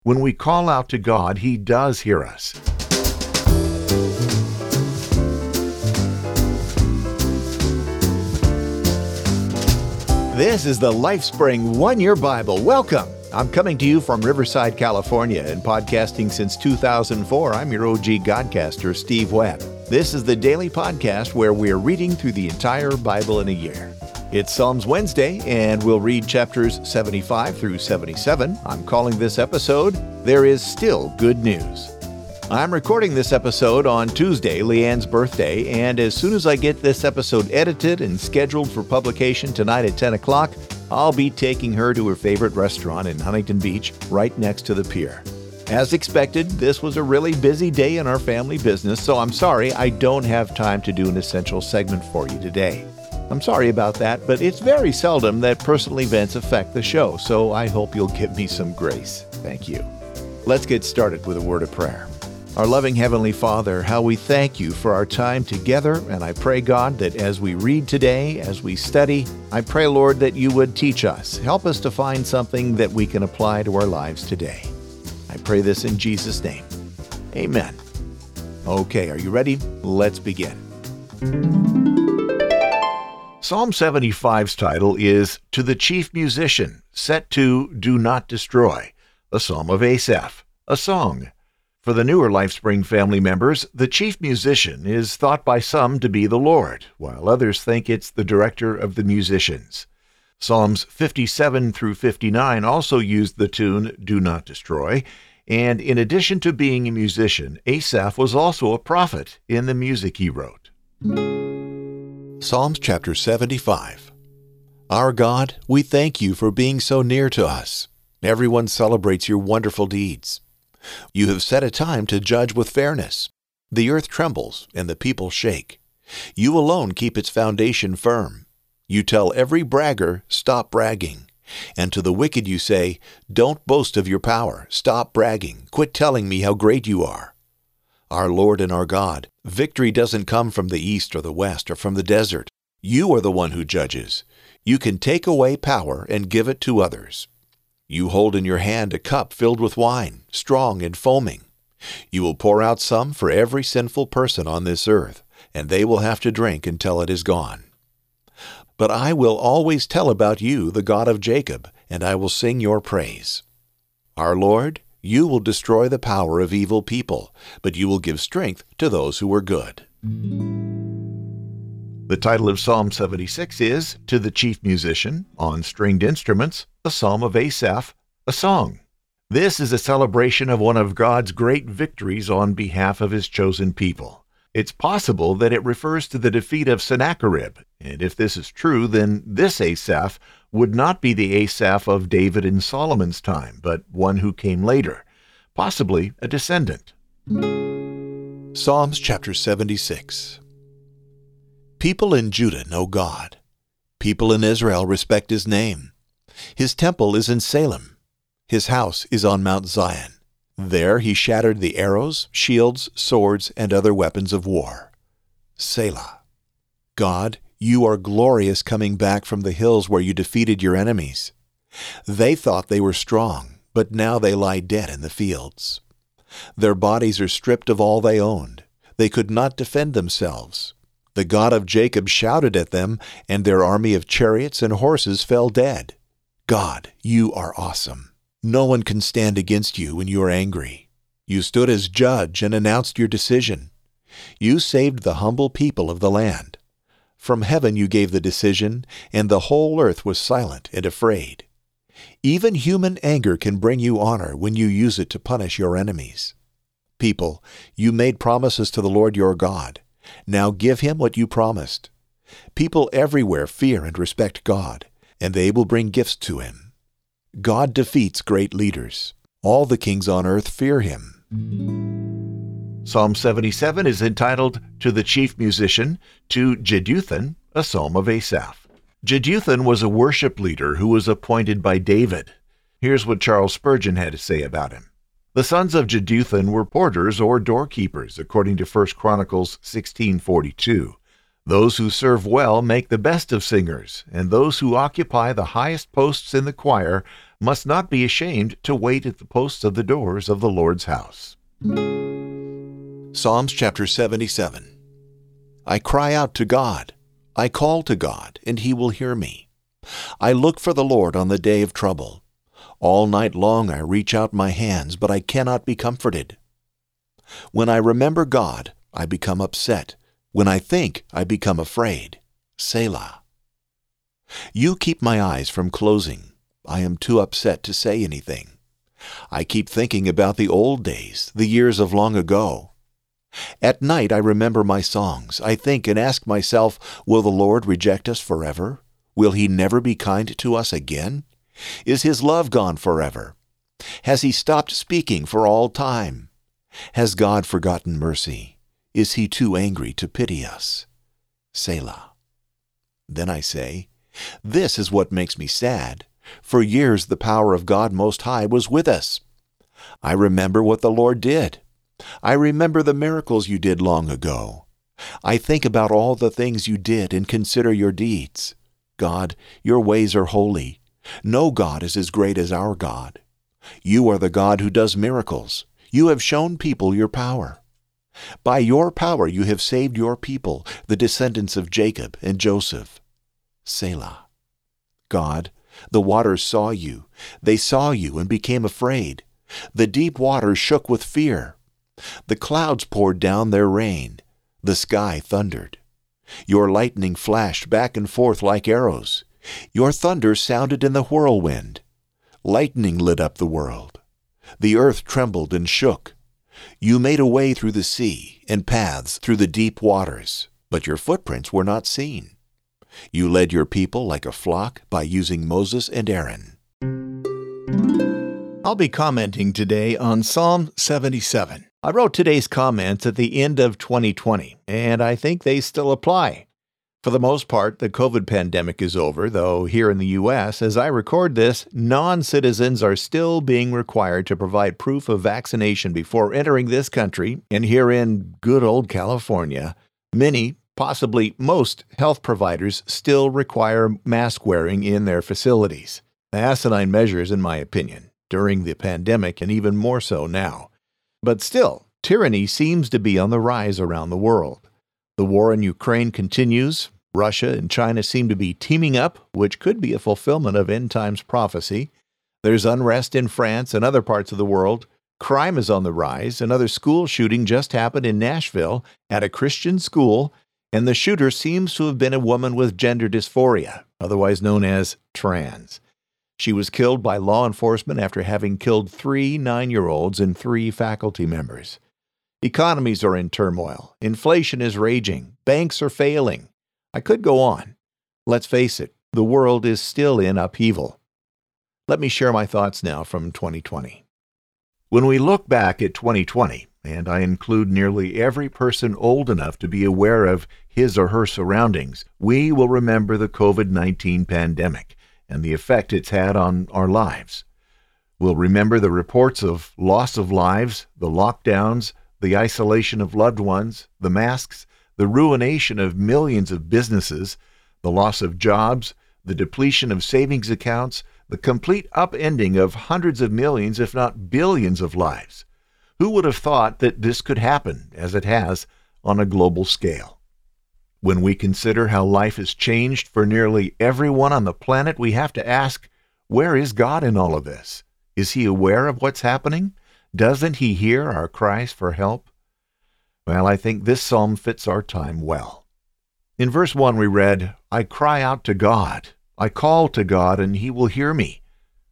When we call out to God, He does hear us. This is the LifeSpring One-Year Bible. Welcome. I'm coming to you from Riverside, California, and podcasting since 2004. I'm your OG Godcaster, Steve Webb. This is the daily podcast where we're reading through the entire Bible in a year. It's Psalms Wednesday, and we'll read chapters 75 through 77. I'm calling this episode, There Is Still Good News. I'm recording this episode on Tuesday, Leanne's birthday, and as soon as I get this episode edited and scheduled for publication tonight at 10 o'clock, I'll be taking her to her favorite restaurant in Huntington Beach, right next to the pier. As expected, this was a really busy day in our family business, so I'm sorry I don't have time to do an essential segment for you today. I'm sorry about that, but it's very seldom that personal events affect the show, so I hope you'll give me some grace. Thank you. Let's get started with a word of prayer. Our loving Heavenly Father, how we thank you for our time together, and I pray, God, that as we read today, as we study, I pray, Lord, that you would teach us. Help us to find something that we can apply to our lives today. I pray this in Jesus' name. Amen. Okay, are you ready? Let's begin. Psalm 75's title is To the Chief Musician, set to Do Not Destroy, a psalm of Asaph, a song. For the newer LifeSpring family members, the chief musician is thought by some to be the Lord, while others think it's the director of the musicians. Psalms 57 through 59 also used the tune Do Not Destroy, and in addition to being a musician, Asaph was also a prophet in the music he wrote. Psalms chapter 75. Our God, we thank you for being so near to us. Everyone celebrates your wonderful deeds. You have set a time to judge with fairness. The earth trembles and the people shake. You alone keep its foundation firm. You tell every bragger, stop bragging. And to the wicked you say, don't boast of your power. Stop bragging. Quit telling me how great you are. Our Lord and our God, victory doesn't come from the east or the west or from the desert. You are the one who judges. You can take away power and give it to others. You hold in your hand a cup filled with wine, strong and foaming. You will pour out some for every sinful person on this earth, and they will have to drink until it is gone. But I will always tell about you, the God of Jacob, and I will sing your praise. Our Lord, you will destroy the power of evil people, but you will give strength to those who are good. The title of Psalm 76 is To the Chief Musician, on Stringed Instruments, a Psalm of Asaph, a song. This is a celebration of one of God's great victories on behalf of His chosen people. It's possible that it refers to the defeat of Sennacherib, and if this is true, then this Asaph would not be the Asaph of David in Solomon's time, but one who came later, possibly a descendant. Psalms chapter 76. People in Judah know God. People in Israel respect His name. His temple is in Salem. His house is on Mount Zion. There He shattered the arrows, shields, swords, and other weapons of war. Selah. God, you are glorious coming back from the hills where you defeated your enemies. They thought they were strong, but now they lie dead in the fields. Their bodies are stripped of all they owned. They could not defend themselves. The God of Jacob shouted at them, and their army of chariots and horses fell dead. God, you are awesome. No one can stand against you when you are angry. You stood as judge and announced your decision. You saved the humble people of the land. From heaven you gave the decision, and the whole earth was silent and afraid. Even human anger can bring you honor when you use it to punish your enemies. People, you made promises to the Lord your God. Now give Him what you promised. People everywhere fear and respect God, and they will bring gifts to Him. God defeats great leaders. All the kings on earth fear Him. Psalm 77 is entitled To the Chief Musician, to Jeduthun, a psalm of Asaph. Jeduthun was a worship leader who was appointed by David. Here's what Charles Spurgeon had to say about him. The sons of Jeduthun were porters or doorkeepers, according to 1 Chronicles 16:42. Those who serve well make the best of singers, and those who occupy the highest posts in the choir must not be ashamed to wait at the posts of the doors of the Lord's house. Psalms chapter 77. I cry out to God. I call to God, and He will hear me. I look for the Lord on the day of trouble. All night long I reach out my hands, but I cannot be comforted. When I remember God, I become upset. When I think, I become afraid. Selah. You keep my eyes from closing. I am too upset to say anything. I keep thinking about the old days, the years of long ago. At night I remember my songs. I think and ask myself, will the Lord reject us forever? Will He never be kind to us again? Is His love gone forever? Has He stopped speaking for all time? Has God forgotten mercy? Is He too angry to pity us? Selah. Then I say, this is what makes me sad. For years the power of God Most High was with us. I remember what the Lord did. I remember the miracles you did long ago. I think about all the things you did and consider your deeds. God, your ways are holy. No God is as great as our God. You are the God who does miracles. You have shown people your power. By your power you have saved your people, the descendants of Jacob and Joseph. Selah. God, the waters saw you. They saw you and became afraid. The deep waters shook with fear. The clouds poured down their rain. The sky thundered. Your lightning flashed back and forth like arrows. Your thunder sounded in the whirlwind. Lightning lit up the world. The earth trembled and shook. You made a way through the sea and paths through the deep waters, but your footprints were not seen. You led your people like a flock by using Moses and Aaron. I'll be commenting today on Psalm 77. I wrote today's comments at the end of 2020, and I think they still apply. For the most part, the COVID pandemic is over, though here in the U.S., as I record this, non-citizens are still being required to provide proof of vaccination before entering this country, and here in good old California, many, possibly most, health providers still require mask wearing in their facilities. Asinine measures, in my opinion, during the pandemic and even more so now. But still, tyranny seems to be on the rise around the world. The war in Ukraine continues. Russia and China seem to be teaming up, which could be a fulfillment of end times prophecy. There's unrest in France and other parts of the world. Crime is on the rise. Another school shooting just happened in Nashville at a Christian school, and the shooter seems to have been a woman with gender dysphoria, otherwise known as trans. She was killed by law enforcement after having killed 3 9-year-olds and 3 faculty members. Economies are in turmoil. Inflation is raging. Banks are failing. I could go on. Let's face it, the world is still in upheaval. Let me share my thoughts now from 2020. When we look back at 2020, and I include nearly every person old enough to be aware of his or her surroundings, we will remember the COVID-19 pandemic and the effect it's had on our lives. We'll remember the reports of loss of lives, the lockdowns, the isolation of loved ones, the masks, the ruination of millions of businesses, the loss of jobs, the depletion of savings accounts, the complete upending of hundreds of millions, if not billions of lives. Who would have thought that this could happen, as it has, on a global scale? When we consider how life has changed for nearly everyone on the planet, we have to ask, where is God in all of this? Is He aware of what's happening? Doesn't He hear our cries for help? Well, I think this psalm fits our time well. In verse 1 we read, I cry out to God. I call to God, and He will hear me.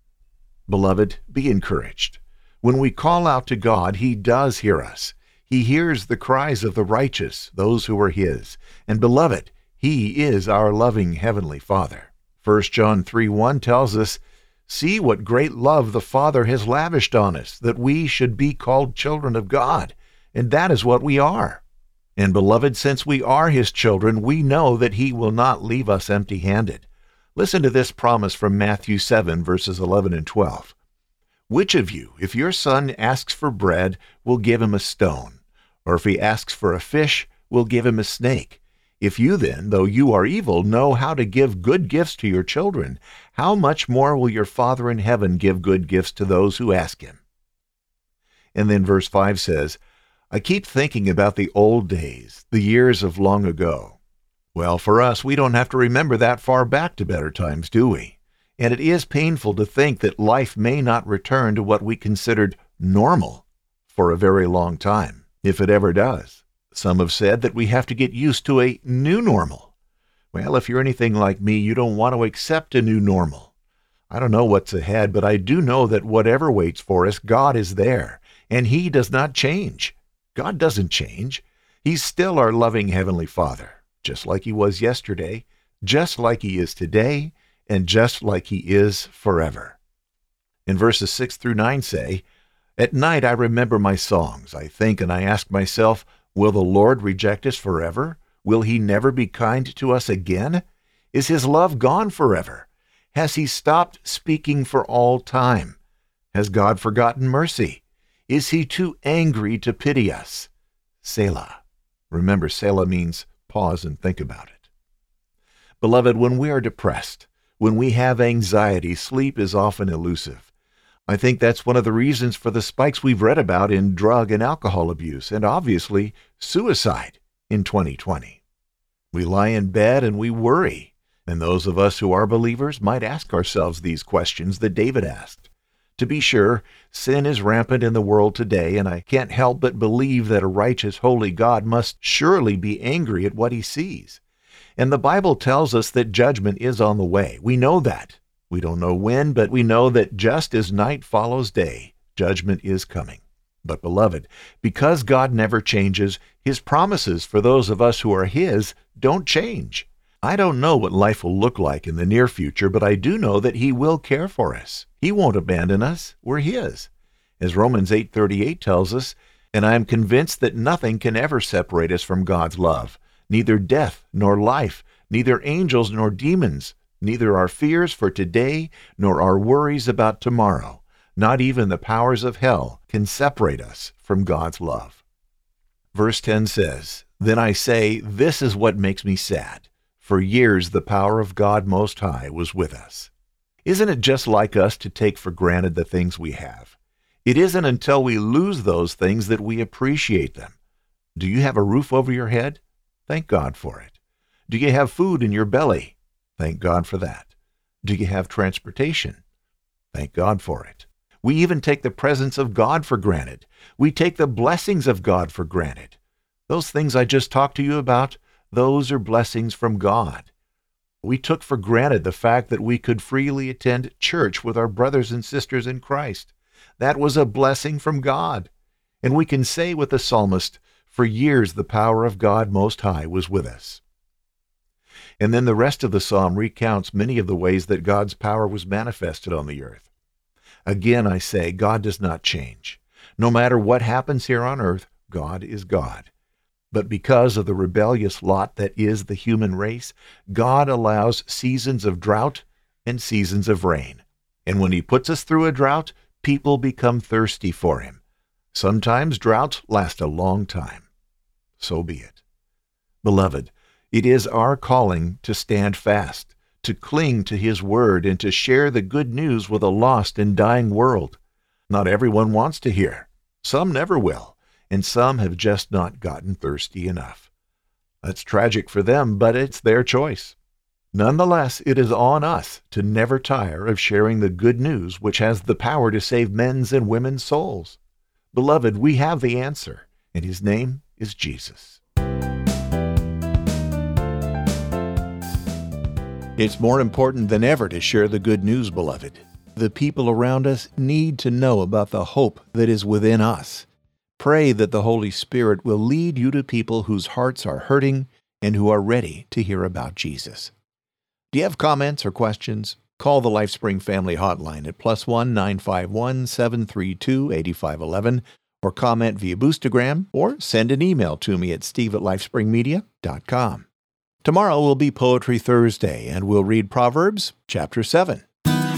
Beloved, be encouraged. When we call out to God, He does hear us. He hears the cries of the righteous, those who are His. And beloved, He is our loving Heavenly Father. 1 John 3:1 tells us, see what great love the Father has lavished on us, that we should be called children of God. And that is what we are. And beloved, since we are His children, we know that He will not leave us empty-handed. Listen to this promise from Matthew 7, verses 11 and 12. Which of you, if your son asks for bread, will give him a stone? Or if he asks for a fish, will give him a snake? If you then, though you are evil, know how to give good gifts to your children, how much more will your Father in heaven give good gifts to those who ask him? And then verse 5 says, I keep thinking about the old days, the years of long ago. Well, for us, we don't have to remember that far back to better times, do we? And it is painful to think that life may not return to what we considered normal for a very long time, if it ever does. Some have said that we have to get used to a new normal. Well, if you're anything like me, you don't want to accept a new normal. I don't know what's ahead, but I do know that whatever waits for us, God is there, and he does not change. God doesn't change. He's still our loving Heavenly Father, just like he was yesterday, just like he is today, and just like he is forever. In verses 6 through 9 say, At night I remember my songs. I think and I ask myself, will the Lord reject us forever? Will he never be kind to us again? Is his love gone forever? Has he stopped speaking for all time? Has God forgotten mercy? Is he too angry to pity us? Selah. Remember, Selah means pause and think about it. Beloved, when we are depressed, when we have anxiety, sleep is often elusive. I think that's one of the reasons for the spikes we've read about in drug and alcohol abuse, and obviously suicide in 2020. We lie in bed and we worry, and those of us who are believers might ask ourselves these questions that David asked. To be sure, sin is rampant in the world today, and I can't help but believe that a righteous, holy God must surely be angry at what he sees. And the Bible tells us that judgment is on the way. We know that. We don't know when, but we know that just as night follows day, judgment is coming. But beloved, because God never changes, his promises for those of us who are his don't change. I don't know what life will look like in the near future, but I do know that he will care for us. He won't abandon us. We're his. As Romans 8:38 tells us, and I am convinced that nothing can ever separate us from God's love, neither death nor life, neither angels nor demons, neither our fears for today nor our worries about tomorrow, not even the powers of hell, can separate us from God's love. Verse 10 says, Then I say, this is what makes me sad. For years the power of God Most High was with us. Isn't it just like us to take for granted the things we have? It isn't until we lose those things that we appreciate them. Do you have a roof over your head? Thank God for it. Do you have food in your belly? Thank God for that. Do you have transportation? Thank God for it. We even take the presence of God for granted. We take the blessings of God for granted. Those things I just talked to you about, those are blessings from God. We took for granted the fact that we could freely attend church with our brothers and sisters in Christ. That was a blessing from God. And we can say with the psalmist, for years the power of God Most High was with us. And then the rest of the psalm recounts many of the ways that God's power was manifested on the earth. Again, I say, God does not change. No matter what happens here on earth, God is God. But because of the rebellious lot that is the human race, God allows seasons of drought and seasons of rain. And when he puts us through a drought, people become thirsty for him. Sometimes droughts last a long time. So be it. Beloved, it is our calling to stand fast, to cling to his word, and to share the good news with a lost and dying world. Not everyone wants to hear. Some never will, and some have just not gotten thirsty enough. That's tragic for them, but it's their choice. Nonetheless, it is on us to never tire of sharing the good news which has the power to save men's and women's souls. Beloved, we have the answer, and his name is Jesus. It's more important than ever to share the good news, beloved. The people around us need to know about the hope that is within us. Pray that the Holy Spirit will lead you to people whose hearts are hurting and who are ready to hear about Jesus. Do you have comments or questions? Call the LifeSpring Family Hotline at +1 951 732 8511 or comment via Boostagram or send an email to me at steve@lifespringmedia.com. Tomorrow will be Poetry Thursday, and we'll read Proverbs chapter 7.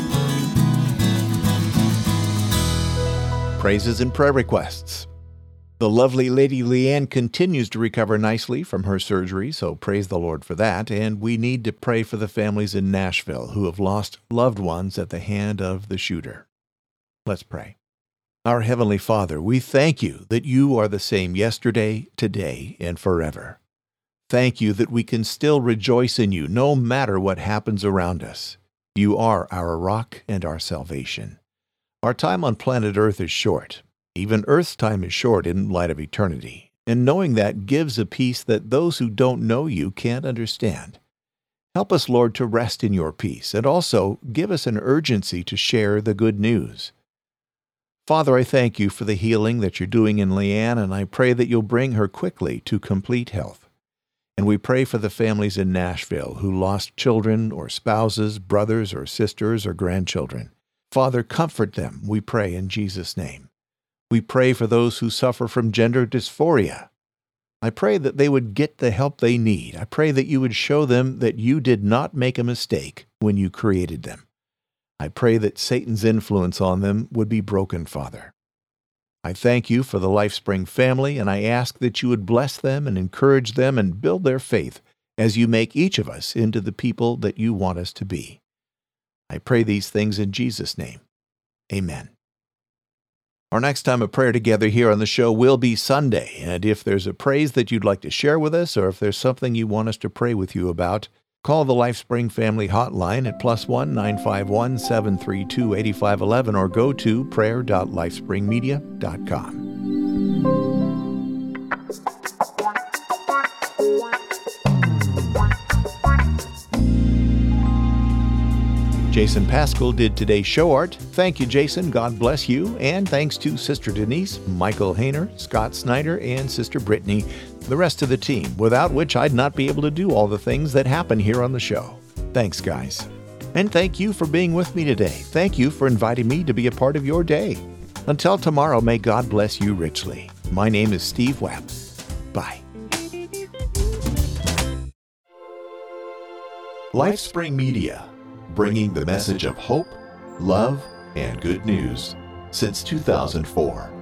Praises and prayer requests. The lovely Lady Leanne continues to recover nicely from her surgery, so praise the Lord for that. And we need to pray for the families in Nashville who have lost loved ones at the hand of the shooter. Let's pray. Our Heavenly Father, we thank you that you are the same yesterday, today, and forever. Thank you that we can still rejoice in you no matter what happens around us. You are our rock and our salvation. Our time on planet Earth is short. Even Earth's time is short in light of eternity, and knowing that gives a peace that those who don't know you can't understand. Help us, Lord, to rest in your peace, and also give us an urgency to share the good news. Father, I thank you for the healing that you're doing in Leanne, and I pray that you'll bring her quickly to complete health. And we pray for the families in Nashville who lost children or spouses, brothers or sisters or grandchildren. Father, comfort them, we pray in Jesus' name. We pray for those who suffer from gender dysphoria. I pray that they would get the help they need. I pray that you would show them that you did not make a mistake when you created them. I pray that Satan's influence on them would be broken, Father. I thank you for the LifeSpring family, and I ask that you would bless them and encourage them and build their faith as you make each of us into the people that you want us to be. I pray these things in Jesus' name. Amen. Our next time of prayer together here on the show will be Sunday, and if there's a praise that you'd like to share with us, or if there's something you want us to pray with you about, call the LifeSpring Family Hotline at +1 951 732 8511 or go to prayer.lifespringmedia.com. Jason Pascal did today's show art. Thank you, Jason. God bless you. And thanks to Sister Denise, Michael Hayner, Scott Snyder, and Sister Brittany, the rest of the team, without which I'd not be able to do all the things that happen here on the show. Thanks, guys. And thank you for being with me today. Thank you for inviting me to be a part of your day. Until tomorrow, may God bless you richly. My name is Steve Webb. Bye. LifeSpring Media, bringing the message of hope, love, and good news since 2004.